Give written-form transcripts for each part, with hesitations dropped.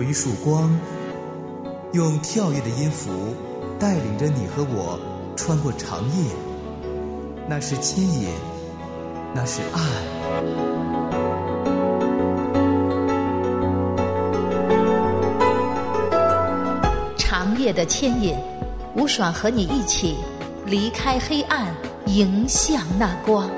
一束光，用跳跃的音符带领着你和我穿过长夜。那是牵引，那是爱。 长夜的牵引，吴爽和你一起离开黑暗，迎向那光。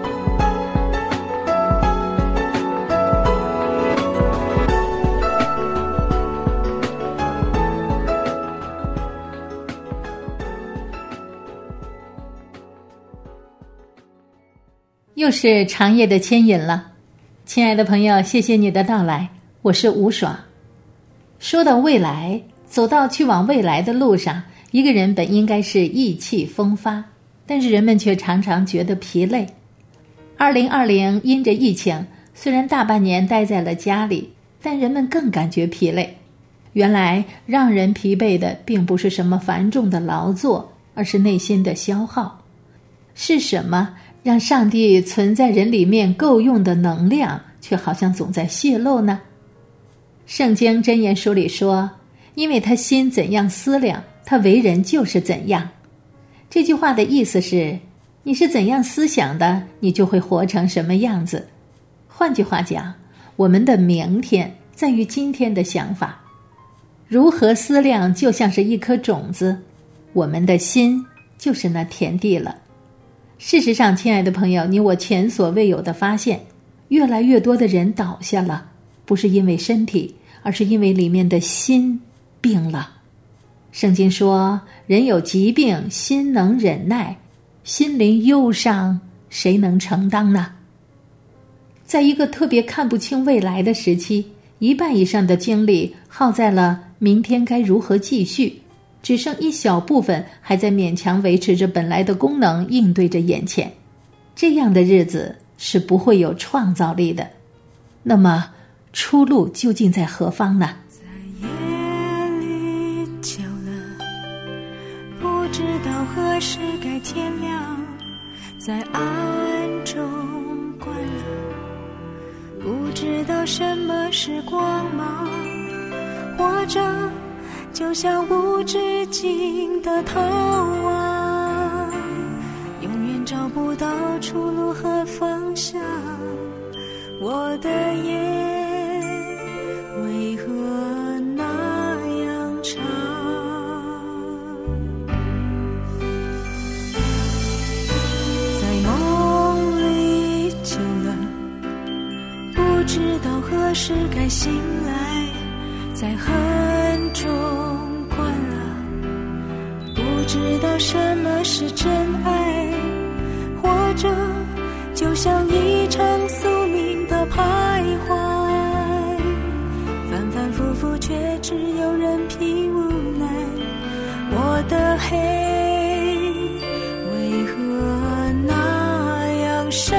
又是长夜的牵引了，亲爱的朋友，谢谢你的到来，我是吴爽。说到未来，走到去往未来的路上，一个人本应该是意气风发，但是人们却常常觉得疲累。2020因着疫情，虽然大半年待在了家里，但人们更感觉疲累。原来让人疲惫的并不是什么繁重的劳作，而是内心的消耗。是什么让上帝存在人里面够用的能量，却好像总在泄露呢？圣经箴言书里说，因为他心怎样思量，他为人就是怎样。这句话的意思是，你是怎样思想的，你就会活成什么样子。换句话讲，我们的明天在于今天的想法。如何思量就像是一颗种子，我们的心就是那田地了。事实上，亲爱的朋友，你我前所未有的发现，越来越多的人倒下了，不是因为身体，而是因为里面的心病了。圣经说，人有疾病，心能忍耐，心灵忧伤，谁能承担呢？在一个特别看不清未来的时期，一半以上的精力耗在了明天该如何继续，只剩一小部分还在勉强维持着本来的功能，应对着眼前。这样的日子是不会有创造力的。那么出路究竟在何方呢？ 在夜里久了，不知道何时该天亮，在暗中关了，不知道什么是光芒，或者就像无止境的逃亡，永远找不到出路和方向。我的夜为何那样长？在梦里久了，不知道何时该醒来，在恨中惯了，不知道什么是真爱，或者就像一场宿命的徘徊，反反复复却只有任凭无奈。我的黑为何那样深？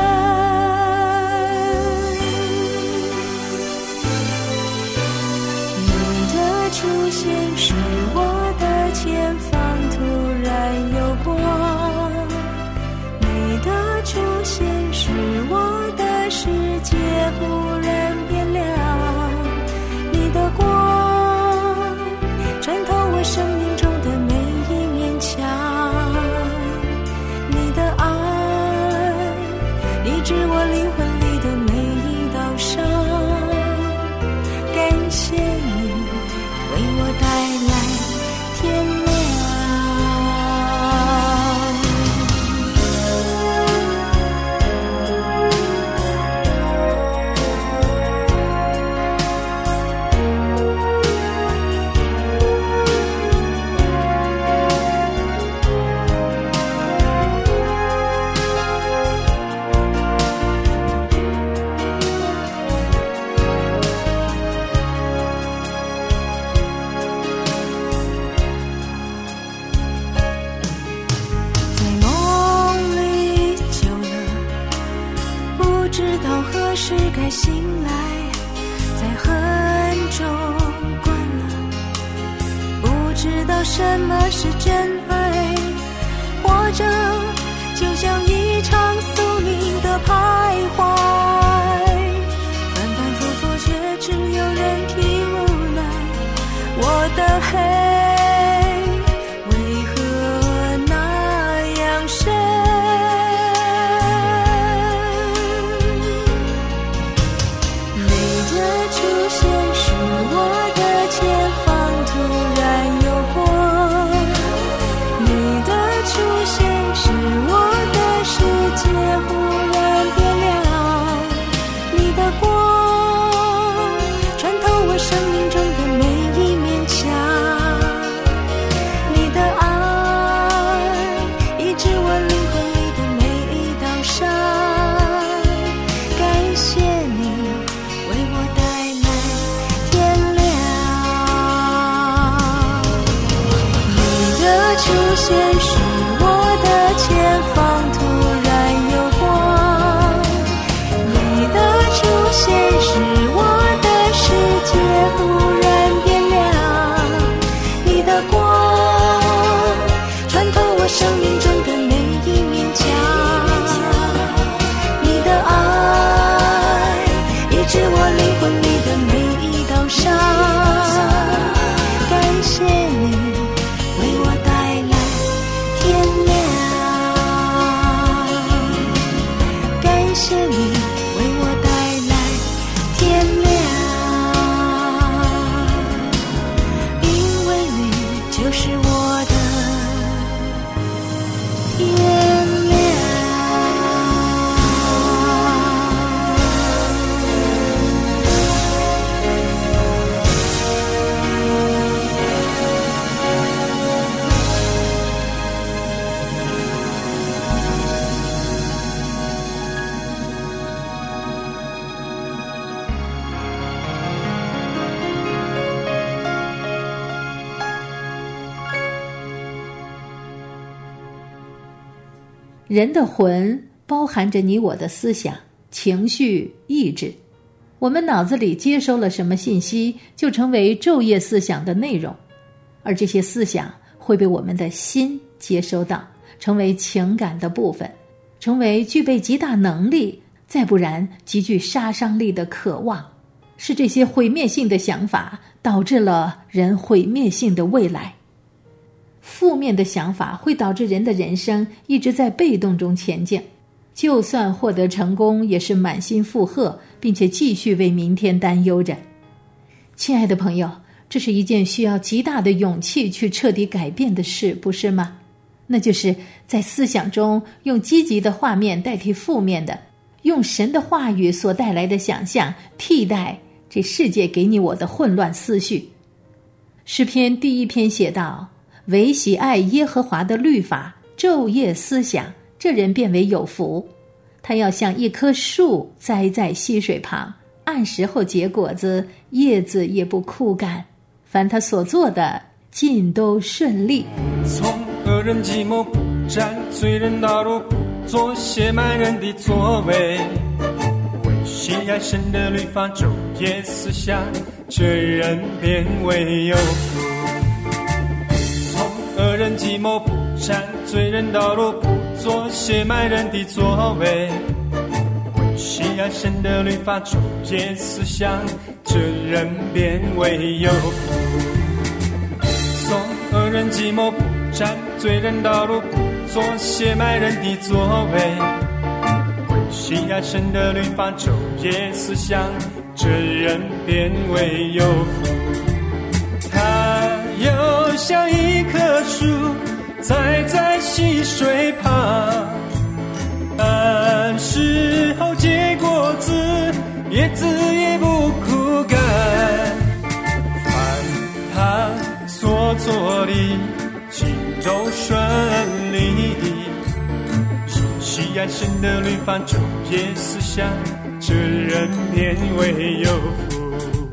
你的出现使我的前方突然有光，你的出现使我的世界忽然变亮，你的光穿透我生命中的每一面墙，你的爱医治我灵魂里的每一道伤，感谢你为我带来天亮。是该醒来，在恨中惯了，不知道什么是真爱，或者就像一场宿命的徘徊，反反复复却只有任凭无奈。 现使我的前方突然有光，你的出现使我的世界忽然变亮，你的光穿透我生命中的每一面墙，你的爱医治我灵魂里的每一道伤，感谢你为我带来天亮，感谢你为我带来天亮，因为你就是我的天亮。 人的魂包含着你我的思想、情绪、意志。我们脑子里接收了什么信息，就成为昼夜思想的内容，而这些思想会被我们的心接收到，成为情感的部分，成为具备极大能力，再不然极具杀伤力的渴望。是这些毁灭性的想法导致了人毁灭性的未来。负面的想法会导致人的人生一直在被动中前进，就算获得成功也是满心负荷，并且继续为明天担忧着。亲爱的朋友，这是一件需要极大的勇气去彻底改变的事，不是吗？那就是在思想中用积极的画面代替负面的，用神的话语所带来的想象替代这世界给你我的混乱思绪。诗篇第1篇写道，唯喜爱耶和华的律法，昼夜思想，这人便为有福。他要像一棵树栽在溪水旁，按时候结果子，叶子也不枯干。凡他所做的，尽都顺利。 从恶人计谋不沾，罪人道路不做，亵慢人的作为。为喜爱神的律法，昼夜思想，这人便为有福。恶人计谋不沾，罪人道路不做，亵慢人的作为。为喜爱神的律法，昼夜思想，这人便为有福。从恶人计谋不沾，罪人道路不做，亵慢人的作为。为喜爱神的律法，昼夜思想，这人便为有福。他又像一棵树栽在溪水旁，按时候结果子，叶子也不枯干。凡他所做的，尽都顺利。喜爱神的律法，昼夜思想，这人便为有福。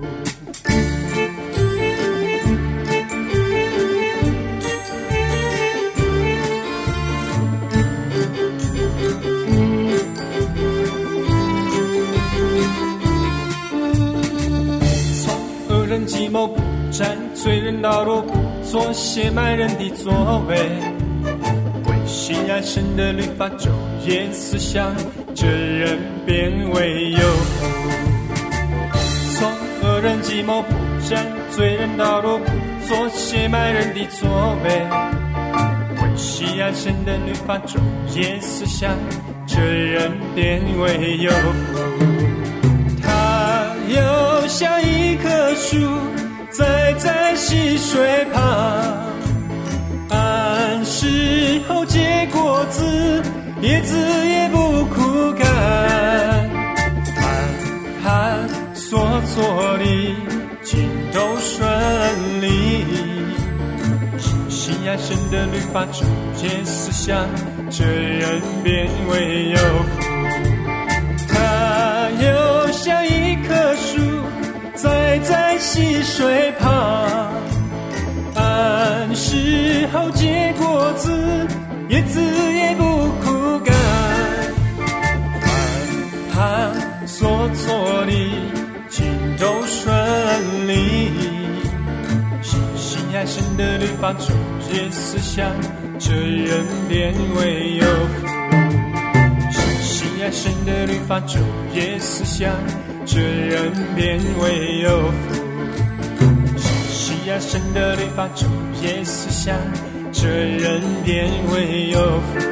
计谋不沾，罪人道路不做，亵慢人的作为。为喜爱神的律法，昼夜思想，这人便为有福。从恶人计谋不沾，罪人道路不做，亵慢人的作为。为喜爱神的律法，昼夜思想，这人便为有福。他又像一棵树栽在溪水旁，按时候结果子，叶子也不枯干。凡他所做的，尽都顺利。喜爱神的律法，昼夜思想，这人便为有福。他又像一棵树栽在溪水旁，按时候结果子， 叶子也不枯干。凡他所做的尽都顺利，心爱神的律法昼夜思想，这人便为有福。心爱神的律法昼夜思想，这人便为有福。心爱神的律法昼夜思想，这人便为有福。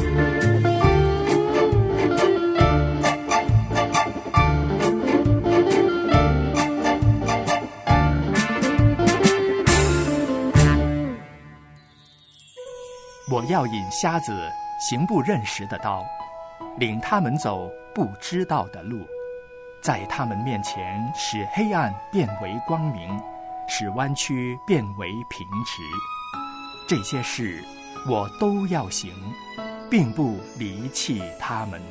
我要引瞎子行不认识的刀，领他们走不知道的路，在他们面前使黑暗变为光明，使弯曲变为平直。这些事我都要行，并不离弃他们。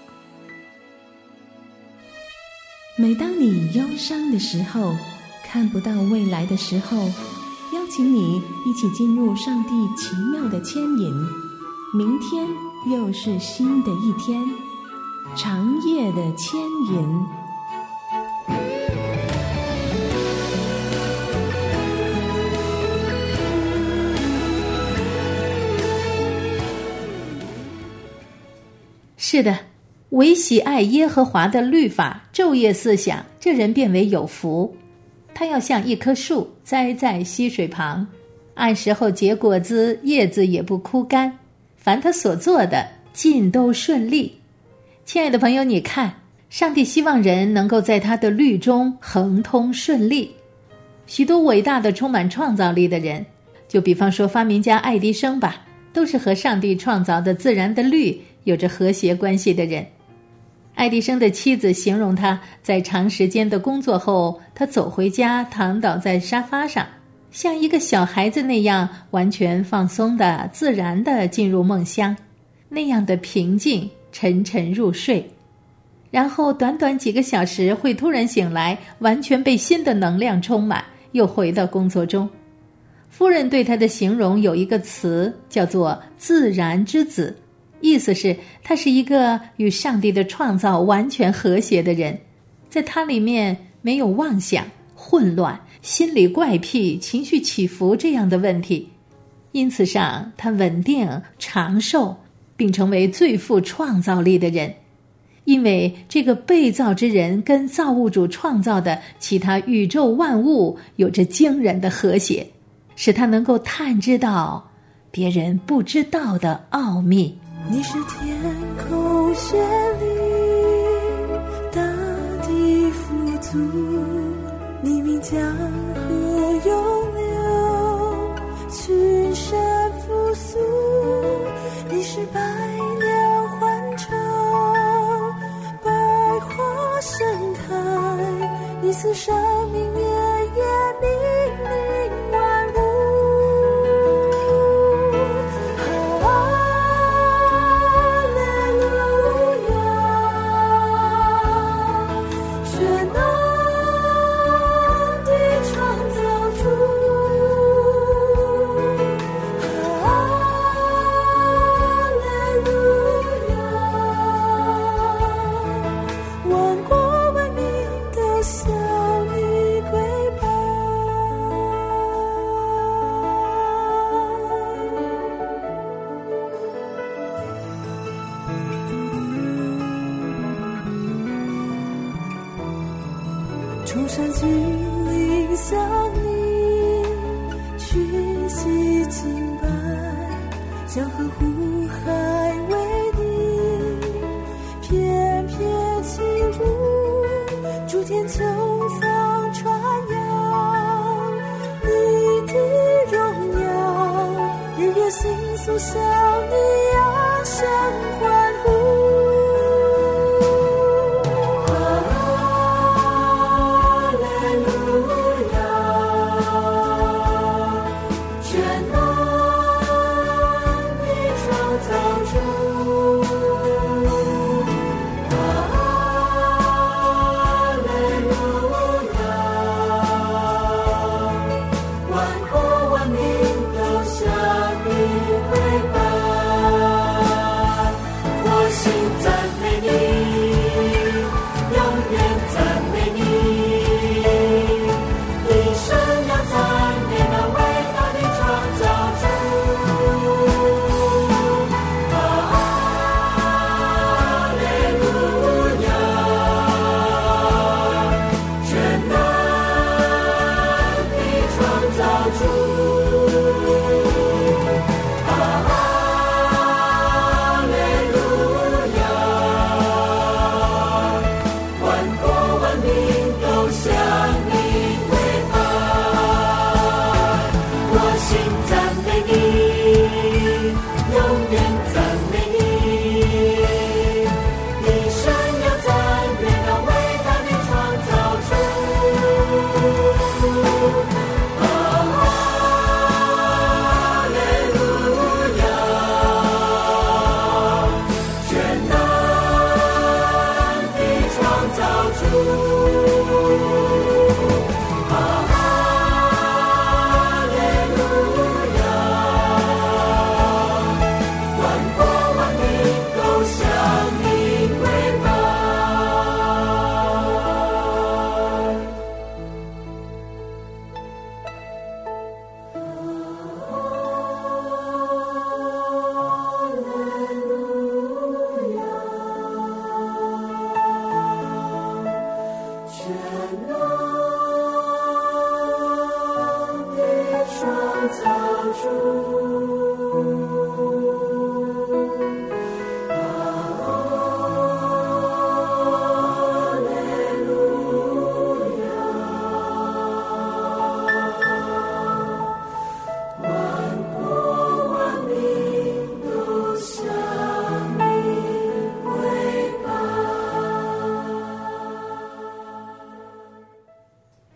每当你忧伤的时候，看不到未来的时候，邀请你一起进入上帝奇妙的牵引。明天又是新的一天，长夜的牵引。 是的，唯喜爱耶和华的律法，昼夜思想，这人变为有福。他要像一棵树栽在溪水旁，按时候结果子，叶子也不枯干。凡他所做的，尽都顺利。亲爱的朋友，你看，上帝希望人能够在他的律中亨通顺利。许多伟大的充满创造力的人，就比方说发明家爱迪生吧，都是和上帝创造的自然的律有着和谐关系的人。爱迪生的妻子形容他在长时间的工作后，他走回家躺倒在沙发上，像一个小孩子那样完全放松的自然的进入梦乡，那样的平静，沉沉入睡。然后短短几个小时会突然醒来，完全被新的能量充满，又回到工作中。夫人对他的形容有一个词叫做自然之子，意思是他是一个与上帝的创造完全和谐的人，在他里面没有妄想、混乱、心理怪癖、情绪起伏这样的问题，因此上他稳定、长寿，并成为最富创造力的人。因为这个被造之人跟造物主创造的其他宇宙万物有着惊人的和谐，使他能够探知到别人不知道的奥秘。 你是天空绚丽，大地富足，你名江河涌流，群山复苏。你是百鸟欢唱，百花盛开，你赐生命绵延，命令万物。崇山峻岭向你屈膝敬拜，江河湖海为你翩翩起舞，诸天穹苍传扬你的荣耀，日月星宿向你扬声欢呼。万国万民都向你跪拜。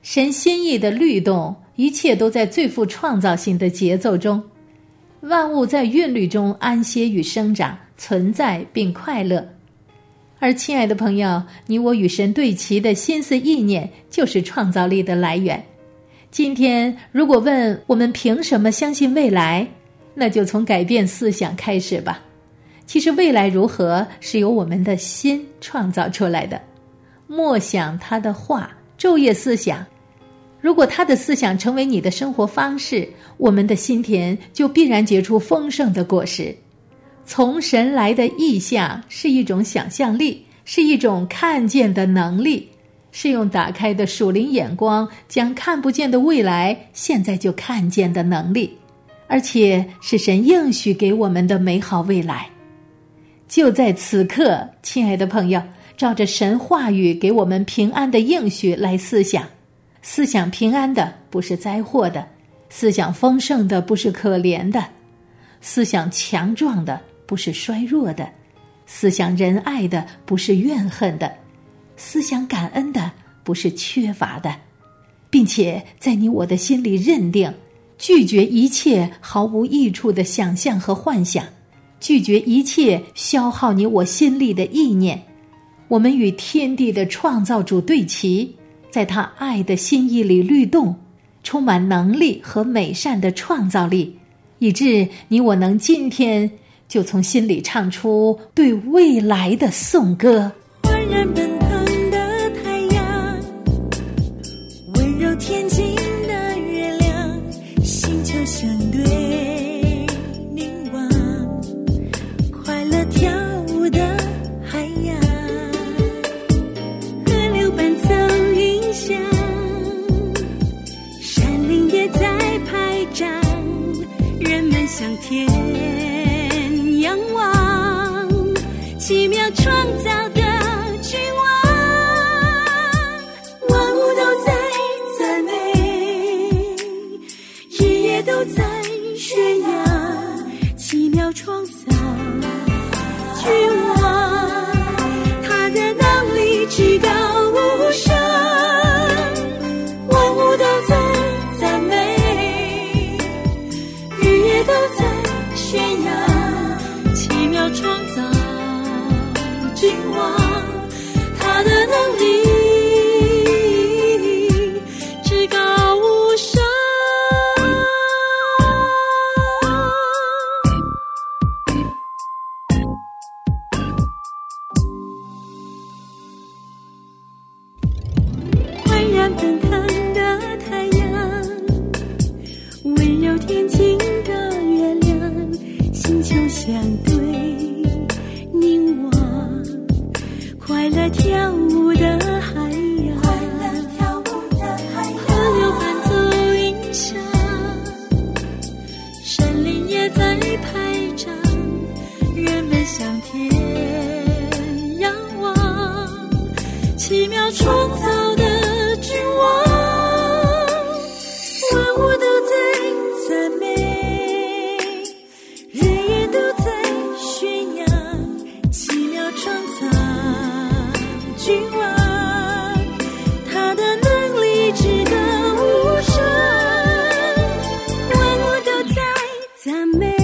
神心意的律动，一切都在最富创造性的节奏中，万物在韵律中安歇与生长，存在并快乐。而亲爱的朋友，你我与神对齐的心思意念就是创造力的来源。今天如果问我们凭什么相信未来，那就从改变思想开始吧。其实未来如何是由我们的心创造出来的。默想他的话，昼夜思想。如果他的思想成为你的生活方式，我们的心田就必然结出丰盛的果实。从神来的意象是一种想象力，是一种看见的能力，是用打开的属灵眼光将看不见的未来现在就看见的能力，而且是神应许给我们的美好未来。就在此刻，亲爱的朋友，照着神话语给我们平安的应许来思想。思想平安的不是灾祸的，思想丰盛的不是可怜的，思想强壮的不是衰弱的，思想仁爱的不是怨恨的，思想感恩的不是缺乏的，并且在你我的心里认定，拒绝一切毫无益处的想象和幻想，拒绝一切消耗你我心力的意念。我们与天地的创造主对齐，在他爱的心意里律动，充满能力和美善的创造力，以致你我能今天就从心里唱出对未来的颂歌。 焕然奔腾的太阳，温柔天晴的月亮，星球相对凝望，快乐跳舞的海洋，河流伴奏音响，山林也在拍掌，人们向天仰望，奇妙创造的君王，万物都在赞美，日夜都在宣扬，奇妙创造君王，他的能力至高无上，万物都在赞美，日夜都在宣扬，奇妙创造君王，他的能力至高无上。焕然奔腾的太阳，温柔天晴的月亮，星球相对凝望，快乐跳舞的海洋，河流伴奏音响，山林也在拍掌，人们向天仰望，奇妙创造的君王，万物都在赞美，日夜都在宣扬，奇妙创造君王，他的能力至高无上，万物都在赞美，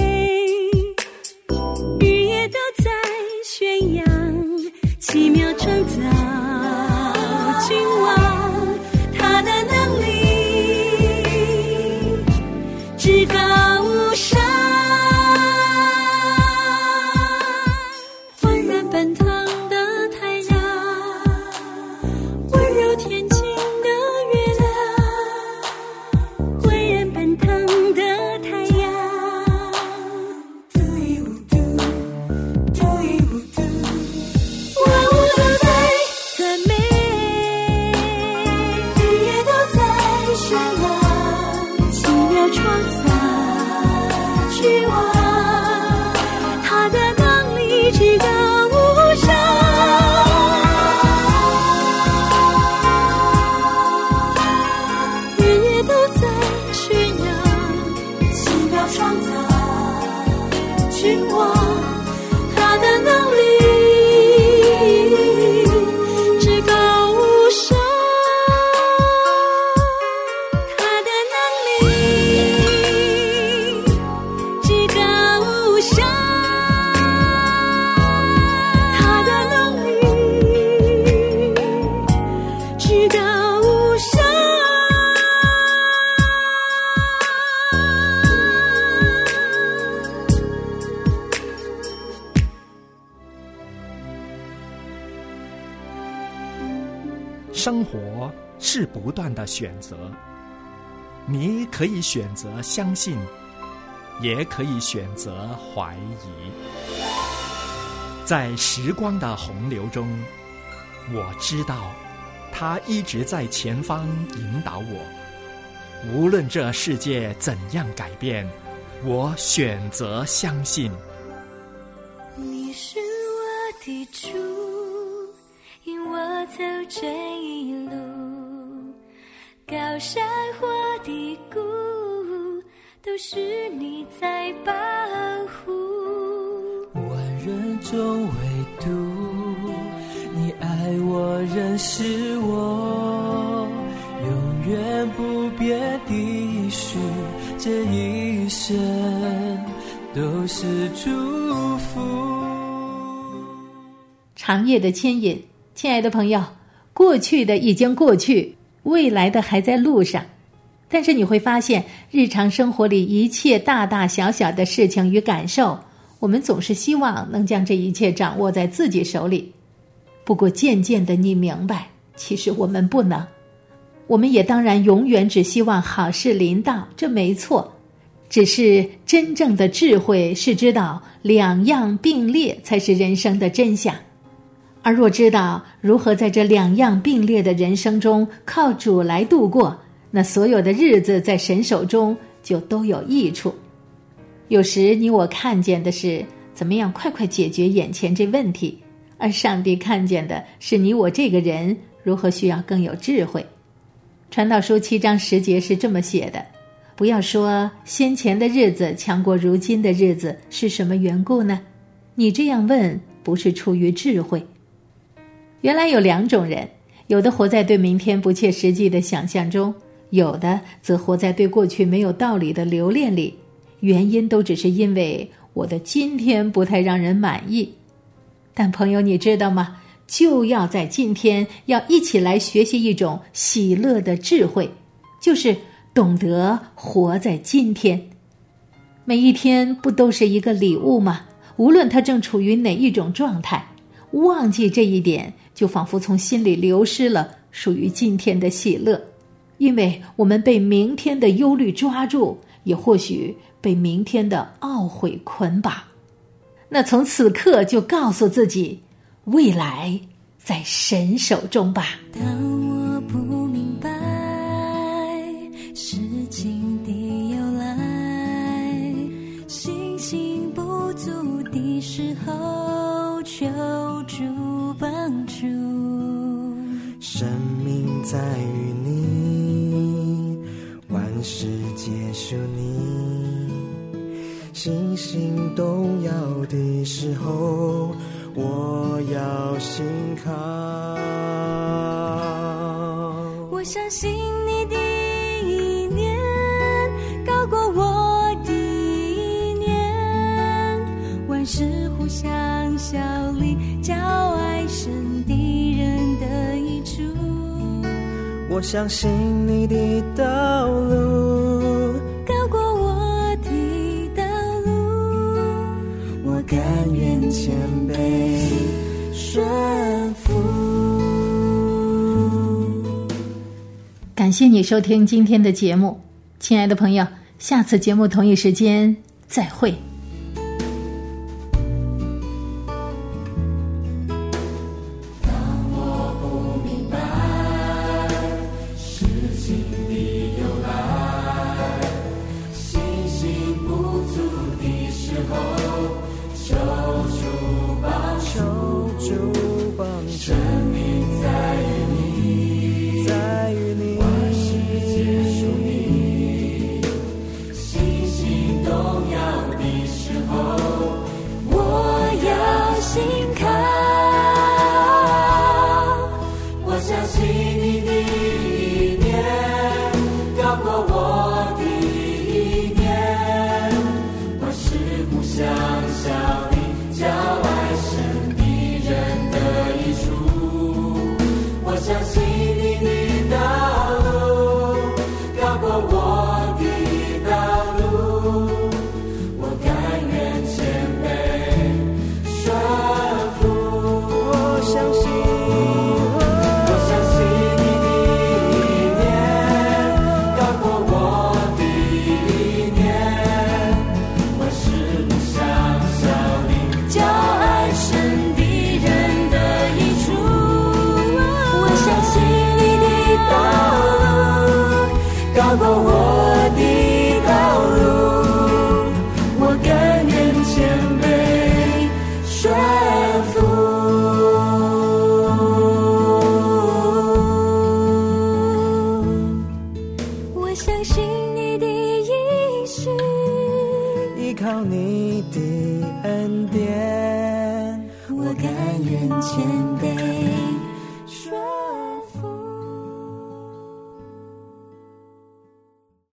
日夜都在宣扬，奇妙创造君王，他的能力至高无上。焕然奔腾的太阳， 生活是不断的选择，你可以选择相信，也可以选择怀疑。在时光的洪流中，我知道他一直在前方引导我。无论这世界怎样改变，我选择相信。 你是我的主，引我走这一路，高山或低谷，都是你在保护。 万人中唯独你爱我，认识我，永远不变的许，这一生都是祝福。 长夜的牵引，亲爱的朋友，过去的已经过去，未来的还在路上。但是你会发现，日常生活里一切大大小小的事情与感受，我们总是希望能将这一切掌握在自己手里。不过渐渐的你明白，其实我们不能。我们也当然永远只希望好事临到，这没错。只是真正的智慧是知道两样并列才是人生的真相。而若知道如何在这两样并列的人生中靠主来度过，那所有的日子在神手中就都有益处。有时你我看见的是怎么样快快解决眼前这问题，而上帝看见的是你我这个人如何需要更有智慧。传道书7章10节是这么写的，不要说先前的日子强过如今的日子，是什么缘故呢？你这样问不是出于智慧。原来有两种人，有的活在对明天不切实际的想象中，有的则活在对过去没有道理的留恋里，原因都只是因为我的今天不太让人满意。但朋友你知道吗？就要在今天要一起来学习一种喜乐的智慧，就是懂得活在今天。每一天不都是一个礼物吗？无论他正处于哪一种状态，忘记这一点，就仿佛从心里流失了属于今天的喜乐。因为我们被明天的忧虑抓住，也或许被明天的懊悔捆绑。那从此刻就告诉自己，未来在神手中吧。 当我不明白事情的由来，信心不足的时候，求助帮助。 生命在于你，万事皆属你，信心动摇的时候，我要信靠。 我相信你的意念高过我的意念，万事互相效力，叫爱神的人得益处。 我相信你的道路高过我的道路， 我甘愿谦卑顺服。 感谢你收听今天的节目，亲爱的朋友，下次节目同一时间再会。 心心动摇的过我的道路，我甘愿谦卑顺服。 我相信你的应许， 依靠你的恩典， 我甘愿谦卑